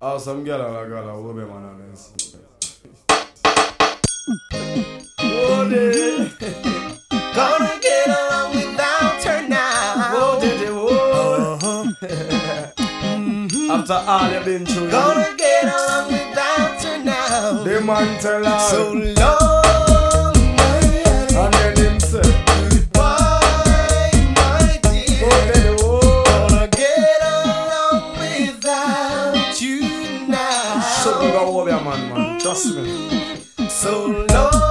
Oh, some girl I got a woman on this. Gonna get along without her now. After all you've been through, Gonna get along without her now. the man tell her So long, and then him say, goodbye, my dear. Gonna get along without you now. shut the door over, man, trust me. So long.